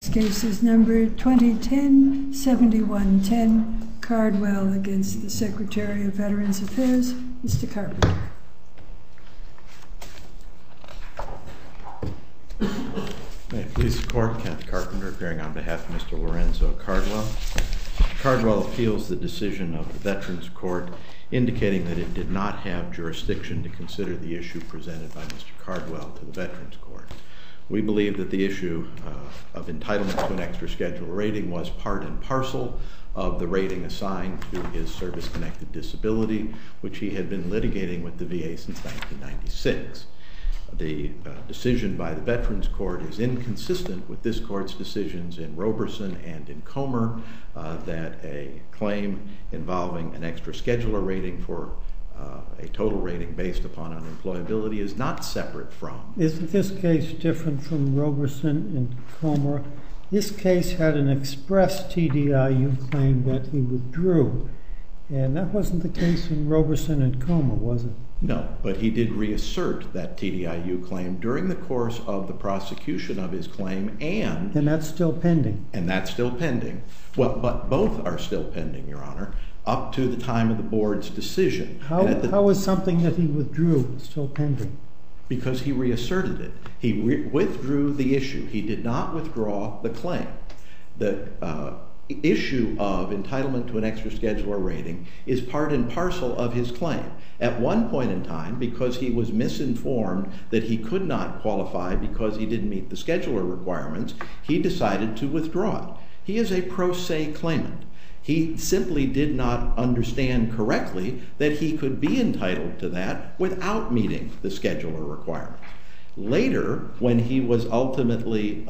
Next case is number 2010-7110, Cardwell against the Secretary of Veterans Affairs, Mr. Carpenter. May it please the Court, Kenneth Carpenter appearing on behalf of Mr. Lorenzo Cardwell. Cardwell appeals the decision of the Veterans Court indicating that it did not have jurisdiction to consider the issue presented by Mr. Cardwell to the Veterans Court. We believe that the issue of entitlement to an extra schedule rating was part and parcel of the rating assigned to his service-connected disability, which he had been litigating with the VA since 1996. The decision by the Veterans Court is inconsistent with this Court's decisions in Roberson and in Comer that a claim involving an extra scheduler rating for a total rating based upon unemployability is not separate from. Isn't this case different from Roberson and Comer? This case had an express TDIU claim that he withdrew, and that wasn't the case in Roberson and Comer, was it? No, but he did reassert that TDIU claim during the course of the prosecution of his claim, and that's still pending. And that's still pending. Well, but both are still pending, Your Honor, up to the time of the Board's decision. How is something that he withdrew still pending? Because he reasserted it. He withdrew the issue. He did not withdraw the claim. The issue of entitlement to an extra scheduler rating is part and parcel of his claim. At one point in time, because he was misinformed that he could not qualify because he didn't meet the scheduler requirements, he decided to withdraw it. He is a pro se claimant. He simply did not understand correctly that he could be entitled to that without meeting the scheduler requirements. Later, when he was ultimately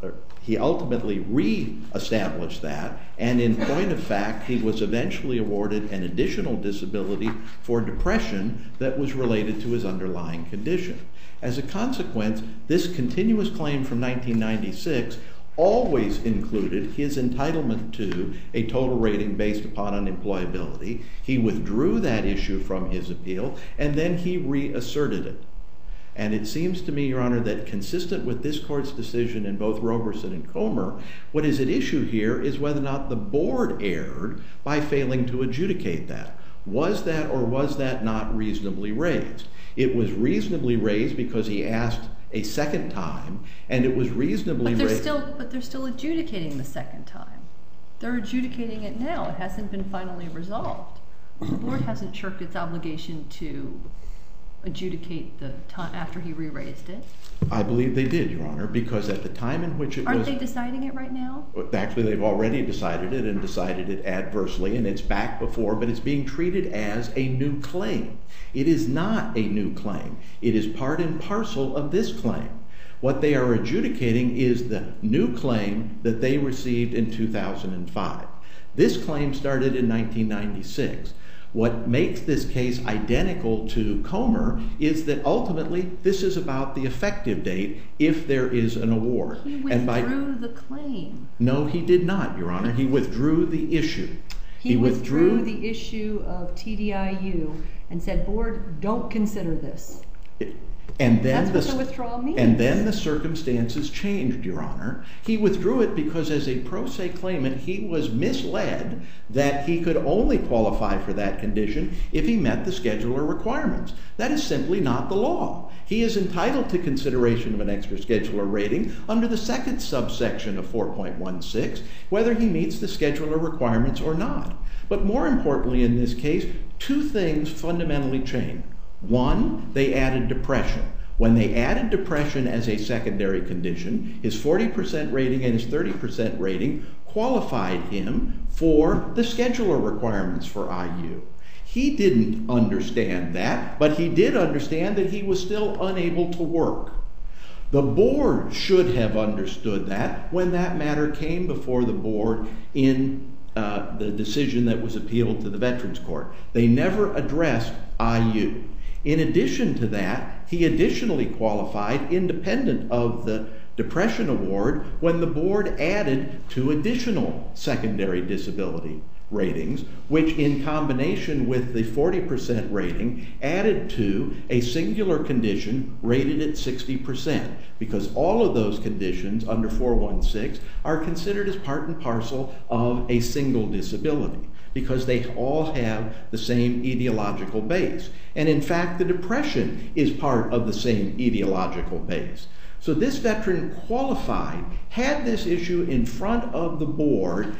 re-established that, and in point of fact, he was eventually awarded an additional disability for depression that was related to his underlying condition. As a consequence, this continuous claim from 1996 always included his entitlement to a total rating based upon unemployability. He withdrew that issue from his appeal, and then he reasserted it. And it seems to me, Your Honor, that consistent with this Court's decision in both Roberson and Comer, what is at issue here is whether or not the Board erred by failing to adjudicate that. Was that or was that not reasonably raised? It was reasonably raised because he asked a second time, and it was reasonably raised. But they're still adjudicating the second time. They're adjudicating it now. It hasn't been finally resolved. The Board hasn't shirked its obligation to adjudicate the time after he re-raised it. I believe they did, Your Honor, because at the time in which it was... Aren't they deciding it right now? Actually, they've already decided it and decided it adversely, and it's back before, but it's being treated as a new claim. It is not a new claim. It is part and parcel of this claim. What they are adjudicating is the new claim that they received in 2005. This claim started in 1996. What makes this case identical to Comer is that ultimately this is about the effective date if there is an award. He withdrew the claim. No, he did not, Your Honor. He withdrew the issue. He withdrew the issue of TDIU and said, Board, don't consider this. That's what the withdrawal means. And then the circumstances changed, Your Honor. He withdrew it because as a pro se claimant, he was misled that he could only qualify for that condition if he met the scheduler requirements. That is simply not the law. He is entitled to consideration of an extra scheduler rating under the second subsection of 4.16, whether he meets the scheduler requirements or not. But more importantly in this case, two things fundamentally changed. One, they added depression. When they added depression as a secondary condition, his 40% rating and his 30% rating qualified him for the scheduler requirements for IU. He didn't understand that, but he did understand that he was still unable to work. The Board should have understood that when that matter came before the Board in the decision that was appealed to the Veterans Court. They never addressed IU. In addition to that, he additionally qualified independent of the depression award when the Board added two additional secondary disability ratings, which in combination with the 40% rating added to a singular condition rated at 60%, because all of those conditions under 416 are considered as part and parcel of a single disability, because they all have the same etiological base. And in fact, the depression is part of the same etiological base. So this veteran qualified, had this issue in front of the board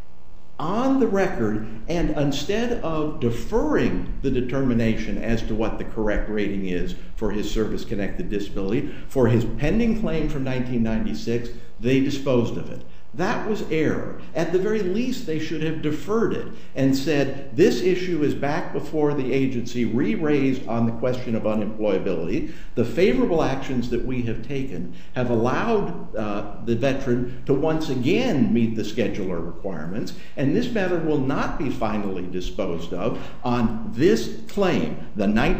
on the record, and instead of deferring the determination as to what the correct rating is for his service-connected disability, for his pending claim from 1996, they disposed of it. That was error. At the very least, they should have deferred it and said, this issue is back before the agency, re-raised on the question of unemployability. The favorable actions that we have taken have allowed the veteran to once again meet the scheduler requirements, and this matter will not be finally disposed of on this claim, the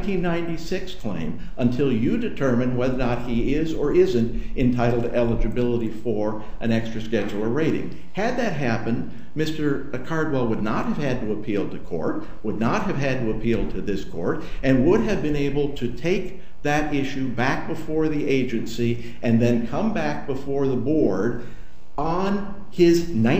1996 claim, until you determine whether or not he is or isn't entitled to eligibility for an extra scheduler rating. Had that happened, Mr. Cardwell would not have had to appeal to court, would not have had to appeal to this court, and would have been able to take that issue back before the agency and then come back before the board on his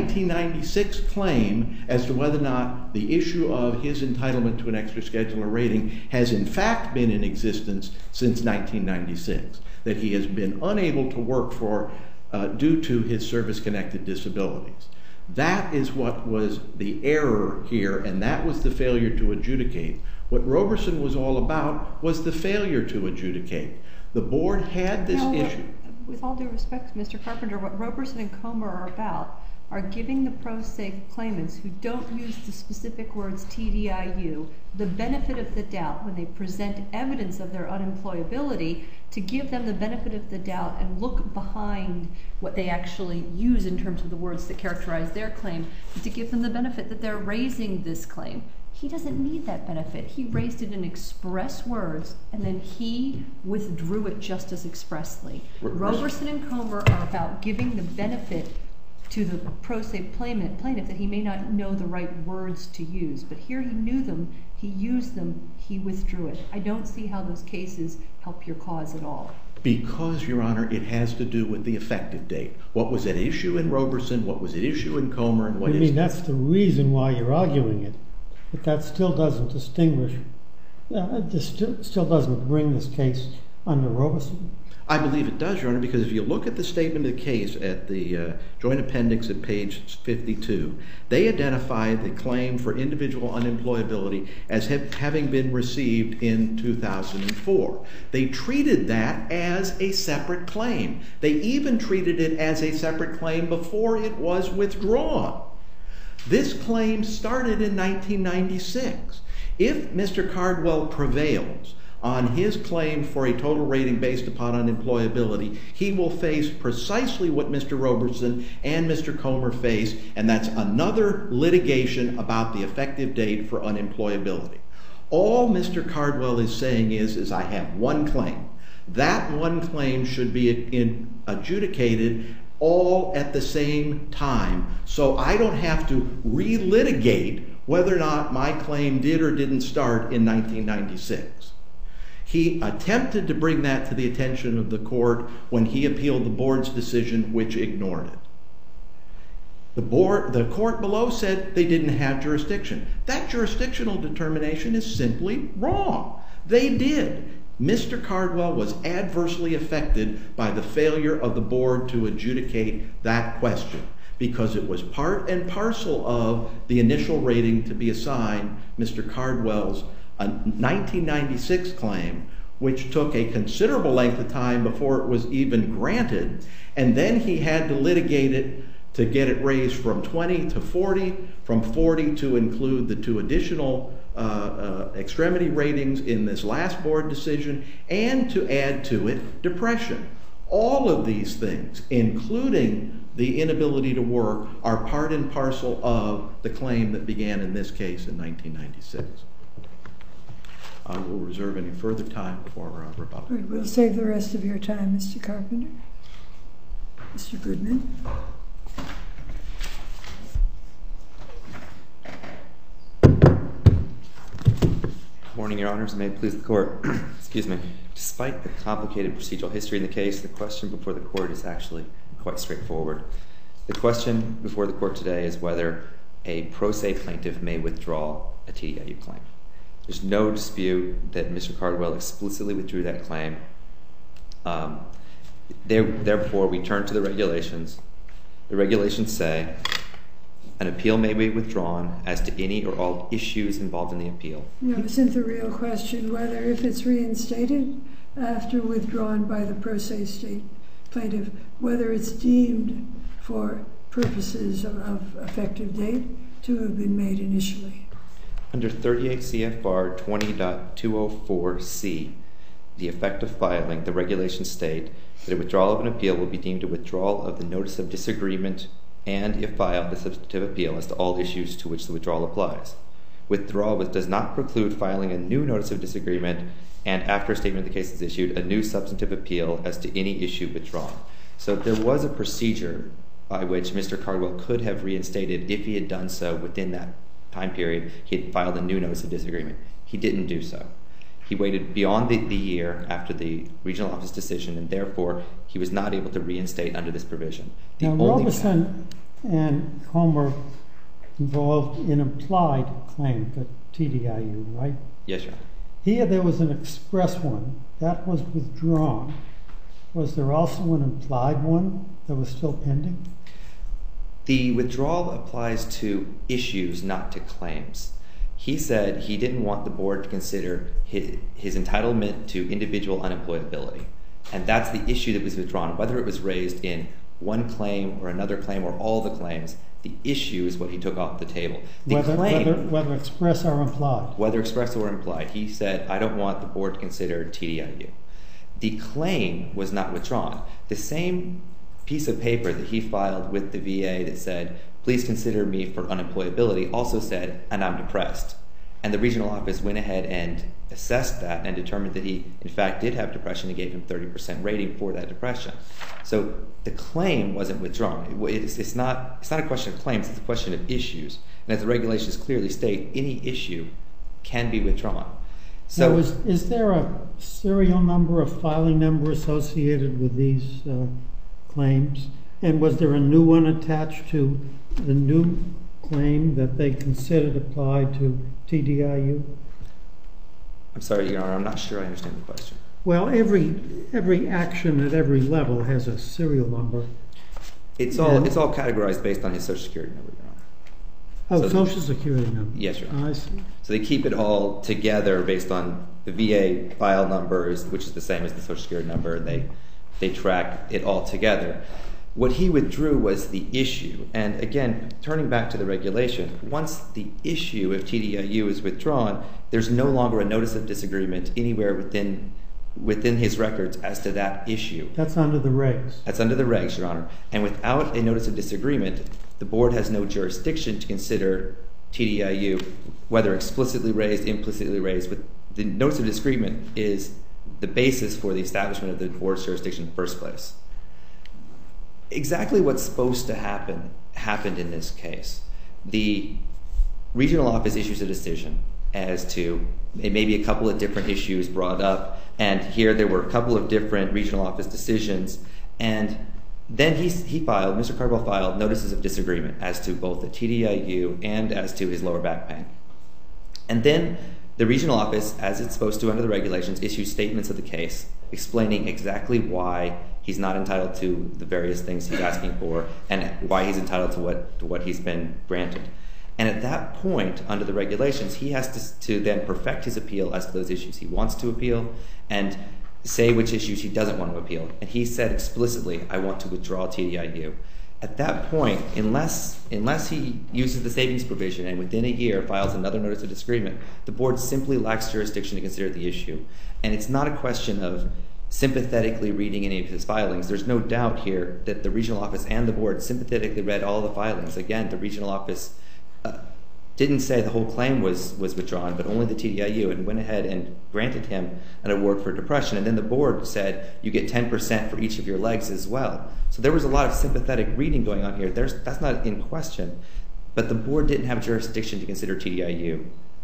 1996 claim as to whether or not the issue of his entitlement to an extra scheduler rating has in fact been in existence since 1996, that he has been unable to work for due to his service-connected disabilities. That is what was the error here, and that was the failure to adjudicate. What Roberson was all about was the failure to adjudicate. The board had this issue. With all due respect, Mr. Carpenter, what Roberson and Comer are about are giving the pro se claimants who don't use the specific words TDIU the benefit of the doubt when they present evidence of their unemployability, to give them the benefit of the doubt and look behind what they actually use in terms of the words that characterize their claim, to give them the benefit that they're raising this claim. He doesn't need that benefit. He raised it in express words, and then he withdrew it just as expressly. Roberson and Comer are about giving the benefit to the pro se plaintiff that he may not know the right words to use. But here he knew them, he used them, he withdrew it. I don't see how those cases help your cause at all. Because, Your Honor, it has to do with the effective date. What was at issue in Roberson, what was at issue in Comer, and what is... I mean, that's the reason why you're arguing it. But that still doesn't distinguish, still doesn't bring this case under Roberson. I believe it does, Your Honor, because if you look at the statement of the case at the joint appendix at page 52, they identify the claim for individual unemployability as having been received in 2004. They treated that as a separate claim. They even treated it as a separate claim before it was withdrawn. This claim started in 1996. If Mr. Cardwell prevails on his claim for a total rating based upon unemployability, he will face precisely what Mr. Roberson and Mr. Comer face, and that's another litigation about the effective date for unemployability. All Mr. Cardwell is saying is I have one claim. That one claim should be adjudicated all at the same time, so I don't have to relitigate whether or not my claim did or didn't start in 1996. He attempted to bring that to the attention of the court when he appealed the board's decision, which ignored it. The court below said they didn't have jurisdiction. That jurisdictional determination is simply wrong. They did. Mr. Cardwell was adversely affected by the failure of the board to adjudicate that question, because it was part and parcel of the initial rating to be assigned Mr. Cardwell's 1996 claim, which took a considerable length of time before it was even granted, and then he had to litigate it to get it raised from 20 to 40, from 40 to include the two additional extremity ratings in this last board decision, and to add to it depression. All of these things, including the inability to work, are part and parcel of the claim that began in this case in 1996. I will reserve any further time for rebuttal. We'll save the rest of your time, Mr. Carpenter. Mr. Goodman. morning, Your Honors. May it please the Court. Excuse me. Despite the complicated procedural history in the case, the question before the Court is actually quite straightforward. The question before the Court today is whether a pro se plaintiff may withdraw a TDIU claim. There's no dispute that Mr. Cardwell explicitly withdrew that claim. Therefore, we turn to the regulations. The regulations say an appeal may be withdrawn as to any or all issues involved in the appeal. No, isn't the real question whether if it's reinstated after withdrawn by the pro se state plaintiff, whether it's deemed for purposes of effective date to have been made initially? Under 38 CFR 20.204C, the effect of filing, the regulations state that a withdrawal of an appeal will be deemed a withdrawal of the notice of disagreement and, if filed, the substantive appeal as to all issues to which the withdrawal applies. Withdrawal does not preclude filing a new notice of disagreement and, after a statement of the case is issued, a new substantive appeal as to any issue withdrawn. So there was a procedure by which Mr. Cardwell could have reinstated if he had done so within that time period. He had filed a new notice of disagreement. He didn't do so. He waited beyond the year after the regional office decision, and therefore he was not able to reinstate under this provision. Now, Robeson and Comer involved an implied claim to TDIU, right? Yes, Your Honor. Here there was an express one. That was withdrawn. Was there also an implied one that was still pending? The withdrawal applies to issues, not to claims. He said he didn't want the board to consider his entitlement to individual unemployability. And that's the issue that was withdrawn. Whether it was raised in one claim or another claim or all the claims, the issue is what he took off the table. Whether express or implied. Whether express or implied. He said, I don't want the board to consider TDIU. The claim was not withdrawn. The same piece of paper that he filed with the VA that said, please consider me for unemployability, also said, and I'm depressed. And the regional office went ahead and assessed that and determined that he, in fact, did have depression and gave him 30% rating for that depression. So the claim wasn't withdrawn. It's not a question of claims, it's a question of issues. And as the regulations clearly state, any issue can be withdrawn. So now, is there a serial number, a filing number associated with these claims? And was there a new one attached to the new claim that they considered applied to TDIU? I'm sorry, Your Honor, I'm not sure I understand the question. Well, every action at every level has a serial number. It's all categorized based on his Social Security number, Your Honor. Oh, So Social Security number. Yes, Your Honor. I see. So they keep it all together based on the VA file numbers, which is the same as the Social Security number, and they track it all together. What he withdrew was the issue. And again, turning back to the regulation, once the issue of TDIU is withdrawn, there's no longer a notice of disagreement anywhere within his records as to that issue. That's under the regs. That's under the regs, Your Honor. And without a notice of disagreement, the board has no jurisdiction to consider TDIU, whether explicitly raised, implicitly raised. But the notice of disagreement is the basis for the establishment of the board's jurisdiction in the first place. Exactly what's supposed to happen happened in this case. The regional office issues a decision as to maybe a couple of different issues brought up, and here there were a couple of different regional office decisions, and then Mr. Cardwell filed notices of disagreement as to both the TDIU and as to his lower back pain. And then the regional office, as it's supposed to under the regulations, issues statements of the case explaining exactly why he's not entitled to the various things he's asking for and why he's entitled to what he's been granted. And at that point, under the regulations, he has to then perfect his appeal as to those issues he wants to appeal and say which issues he doesn't want to appeal. And he said explicitly, I want to withdraw TDIU. At that point, unless he uses the savings provision and within a year files another notice of disagreement, the board simply lacks jurisdiction to consider the issue. And it's not a question of sympathetically reading any of his filings. There's no doubt here that the regional office and the board sympathetically read all the filings. Again, the regional office didn't say the whole claim was withdrawn, but only the TDIU, and went ahead and granted him an award for depression. And then the board said, you get 10% for each of your legs as well. So there was a lot of sympathetic reading going on here. That's not in question. But the board didn't have jurisdiction to consider TDIU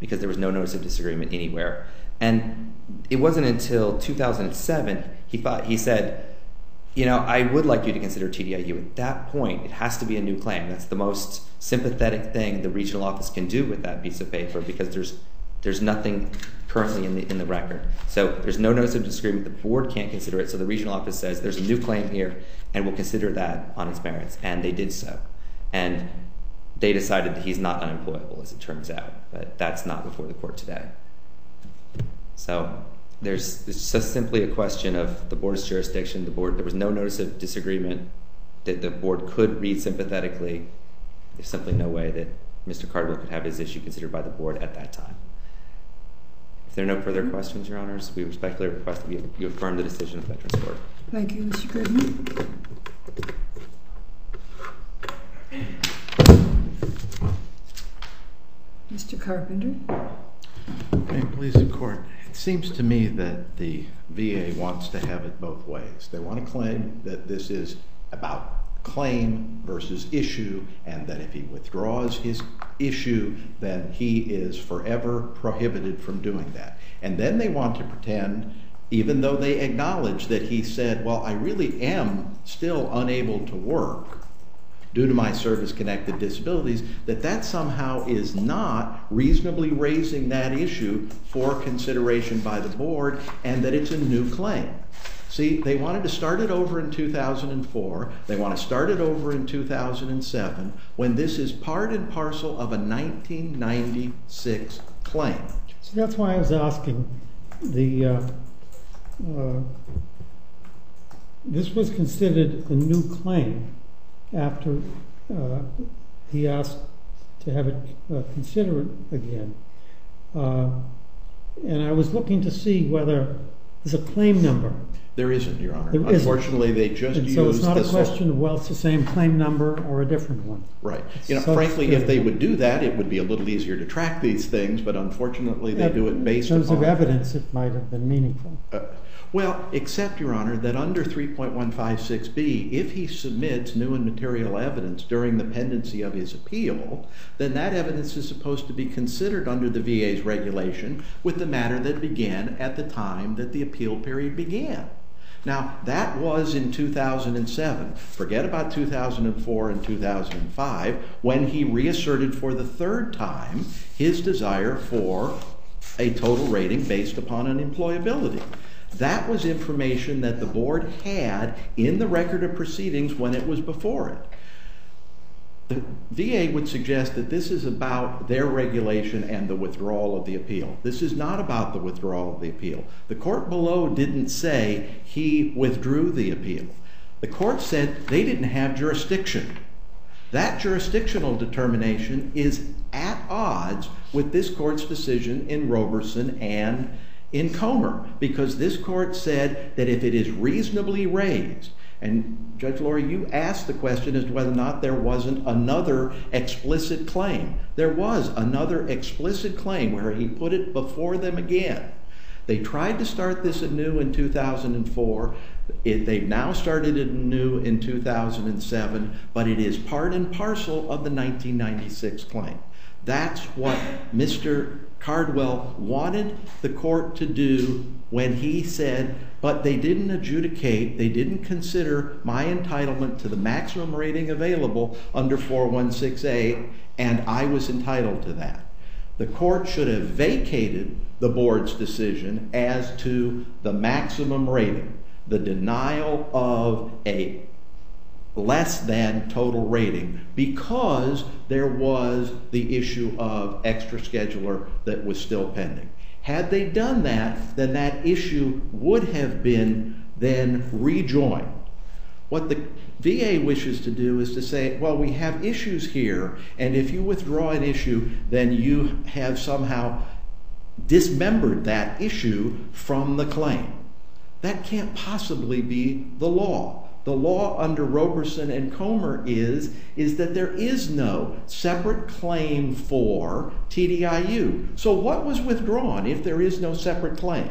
because there was no notice of disagreement anywhere. And it wasn't until 2007 he said, I would like you to consider TDIU. At that point, it has to be a new claim. That's the most sympathetic thing the regional office can do with that piece of paper, because there's nothing currently in the record. So there's no notice of disagreement. The board can't consider it. So the regional office says there's a new claim here, and we'll consider that on its merits. And they did so. And they decided that he's not unemployable, as it turns out. But that's not before the court today. So it's just simply a question of the board's jurisdiction. There was no notice of disagreement that the board could read sympathetically. There's simply no way that Mr. Cardwell could have his issue considered by the board at that time. If there are no further questions, Your Honors, we respectfully request that you affirm the decision of the Veterans Court. Thank you, Mr. Goodman. Mr. Carpenter. May it please the court. It seems to me that the VA wants to have it both ways. They want to claim that this is about claim versus issue, and that if he withdraws his issue, then he is forever prohibited from doing that. And then they want to pretend, even though they acknowledge that he said, well, I really am still unable to work due to my service-connected disabilities, that somehow is not reasonably raising that issue for consideration by the board, and that it's a new claim. See, they wanted to start it over in 2004. They want to start it over in 2007, when this is part and parcel of a 1996 claim. So that's why I was asking. This was considered a new claim after he asked to have it considered again. And I was looking to see whether there's a claim number. There isn't, Your Honor. There isn't. Unfortunately, they just used so it's not a the question of, well, it's the same claim number or a different one. Right. So Frankly, if they would do that, it would be a little easier to track these things, but unfortunately they do it based upon... In terms of evidence, it might have been meaningful. Well, except, Your Honor, that under 3.156B, if he submits new and material evidence during the pendency of his appeal, then that evidence is supposed to be considered under the VA's regulation with the matter that began at the time that the appeal period began. Now, that was in 2007. Forget about 2004 and 2005, when he reasserted for the third time his desire for a total rating based upon unemployability. That was information that the board had in the record of proceedings when it was before it. The VA would suggest that this is about their regulation and the withdrawal of the appeal. This is not about the withdrawal of the appeal. The court below didn't say he withdrew the appeal. The court said they didn't have jurisdiction. That jurisdictional determination is at odds with this court's decision in Roberson and in Comer, because this court said that if it is reasonably raised, and Judge Lurie, you asked the question as to whether or not there wasn't another explicit claim. There was another explicit claim where he put it before them again. They tried to start this anew in 2004. They've now started it anew in 2007, but it is part and parcel of the 1996 claim. That's what Mr. Cardwell wanted the court to do when he said, but they didn't adjudicate, they didn't consider my entitlement to the maximum rating available under 416A, and I was entitled to that. The court should have vacated the board's decision as to the maximum rating, the denial of a less than total rating, because there was the issue of extra scheduler that was still pending. Had they done that, then that issue would have been then rejoined. What the VA wishes to do is to say, well, we have issues here, and if you withdraw an issue, then you have somehow dismembered that issue from the claim. That can't possibly be the law. The law under Roberson and Comer is that there is no separate claim for TDIU. So what was withdrawn if there is no separate claim?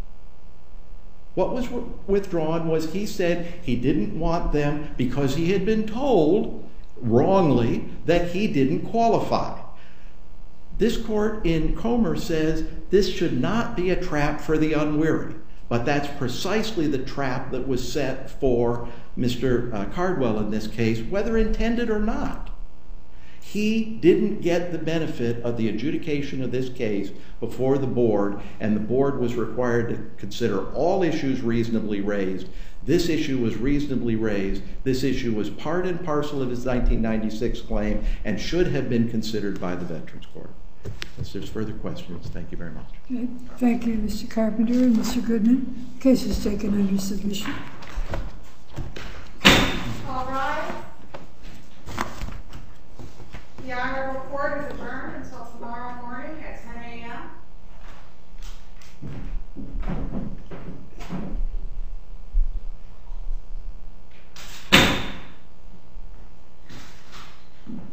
What was withdrawn was he said he didn't want them because he had been told wrongly that he didn't qualify. This court in Comer says this should not be a trap for the unwary, but that's precisely the trap that was set for Mr. Cardwell in this case, whether intended or not. He didn't get the benefit of the adjudication of this case before the board, and the board was required to consider all issues reasonably raised. This issue was reasonably raised. This issue was part and parcel of his 1996 claim and should have been considered by the Veterans Court. Unless there's further questions, thank you very much. Okay. Thank you, Mr. Carpenter and Mr. Goodman. The case is taken under submission.